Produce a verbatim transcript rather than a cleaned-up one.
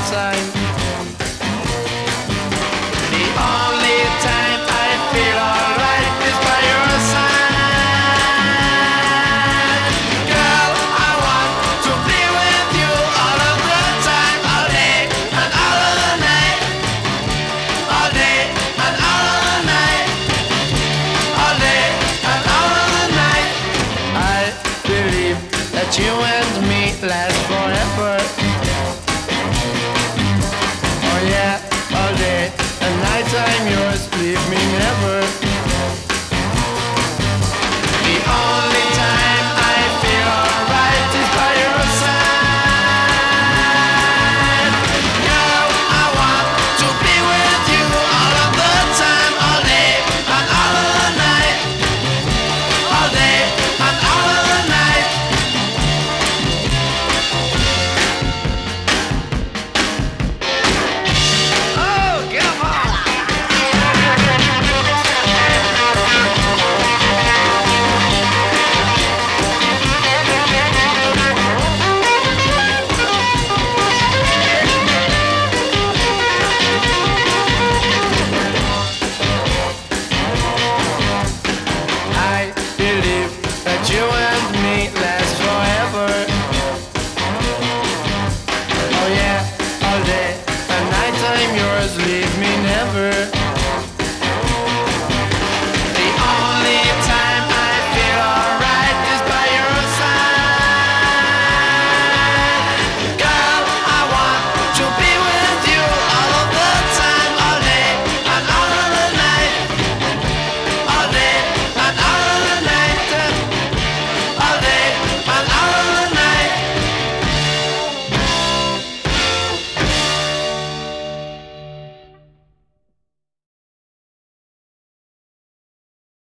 time. The only time I feel alright is by your side. Girl, I want to be with you all of the time, all day and all of the night. All day and all of the night. All day and all of the night. I believe that you and me last forever.